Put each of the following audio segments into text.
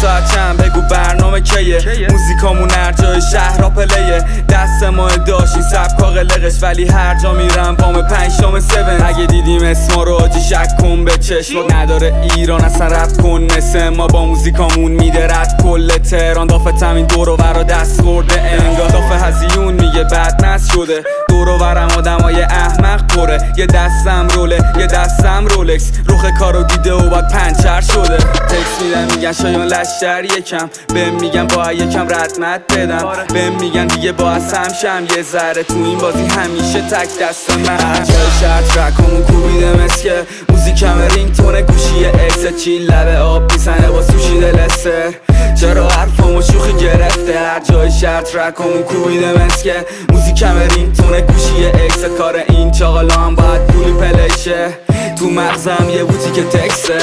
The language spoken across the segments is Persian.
ساعت چند بگو برنامه کیه؟ موزیکامون هر جای شهر را پلیه. دست ما داشت این سبکا قلقش، ولی هر جا میرم بام 5 شام 7. اگه دیدیم اسما رو آجی شک کن به چشم. نداره ایران اصلا رپ کن مثل ما، با موزیکامون میده رد کل تهران. دافت همین دور و ورا دست خورده انگار. دافه هزیون میگه بد نس شده، دور و ورم آدمای احمق پره. یه دستم روله یه دستم رولکس، روخ کارو دیده و بعد پنچر شده. تکس میدن میگن شایان لشتر یکم، بهم میگن با یکم ردمت بدم. بهم میگن دیگه با هم شم یه ذره، تو این بازی همیشه تک دست من. جای شهر ترکامون کوبیده مسکه، موزیکم رینگتونه گوشی اکس. چیل لبه آب میزنه با سوشی دلسه، چرا حرفامو شوخی گرفته. هر جای شهر ترکامون کوبیده مسکه، موزیکم رینگتونه گوشی اکس. کار این چاقالا هم باید پولی پلیشه، تو مغزم یه بوتیک تکسه.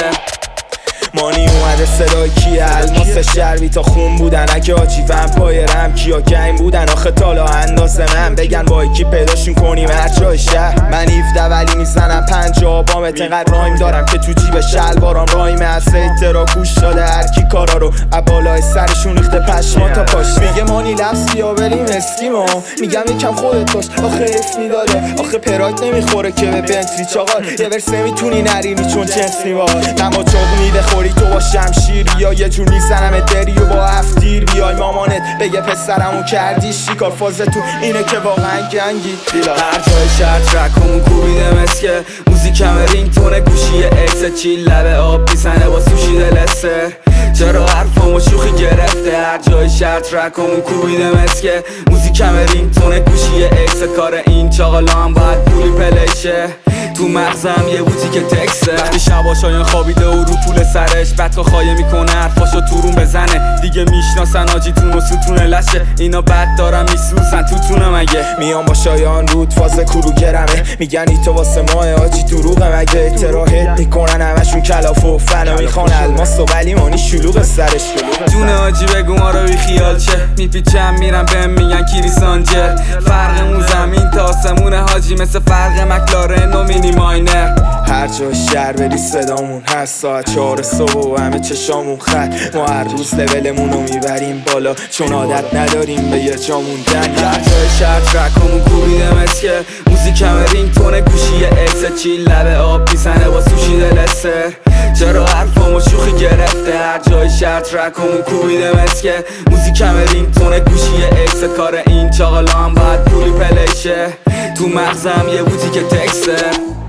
مانی اومده صدای کیه؟ الماس شربی تا خون بودن. اگه آجی ومپایرم کیا گنگ بودن؟ آخه تالا اندازه من بگن با یکی پیداشون کنیم هر جای شهر. من 17 ولی میزنم 50 بامت. اینقدر رایم دارم که تو جیب شلوارام رایم از را گوش داده هر کی کارا رو عبالای سرشون ریخته پشما تا پاش. میگه مانی لفظ بیا بریم اسکیمو، میگم یکم خودت باش آخه اف میداده. آخه پراید نمیخوره که به بنتلی چاقال، یه ورس نمیتونی نرینی چون جنس نیوار. نما چاق میده خوری تو با شمشیر، بیا یه جور میزنم دری و با هفتیر. بیای مامانت بگه پسرمو کردی شیکار، فاز تو اینه که واقعا گنگی. هر جای شهر ترکامون کوبیده مسکه، موزیکم رینگتونه گوشی اکس. چیل لبه آب میزنه با سوشی دلسه، چرا حرفامو شوخی گرفته. هر جای شهر ترکامون کوبیده مسکه، موزیکم رینگتونه گوشی اکس. کار این چاقالا هم باید پولی پلیشه، تو مغزم یه بوتیک تکسه. وقتی شبا شایان خوابیده و رو پول سرش، بدقا خایه میکنه حرفاشو تو روم بزنه. دیگه میشناسن آجیتون و ستون لشه، اینا بد دارن میسوزن تو تونه مگه. میام با شایان رود فاز کروگرمه، میگن ای تو واسه ماه آجی دروغه مگه. اعتراحت میکنن همشون کلاف و فنا، میخوان الماس و ولی مانی شلوغ سرش. جونه آجی بگو ما رو بی خیال چه، میپیچم میرم بهم میگن کریسانجر. فرقمون زمین تا آسمونه حاجی، مثل فرق مکلارن و مینی ماینر. هر جای شهر بری صدامون هست، ساعت 4 صبح و همه چشامون خط. ما هر روز لولمون رو میبریم بالا، چون عادت نداریم به یه جا موندن. هر جای شهر ترکامون کوبیده مسکه، موزیکم رینگتونه گوشی اکس. چیل لبه آب میزنه با سوشی دلسه، چرا حرفامو شوخی گرفته. هر جای شهر ترکامون کوبیده مسکه، موزیکم رینگتونه گوشی اکس. کار این چاقالا هم باید پولی پلیشه، تو مغزم یه بوتیک تکسه.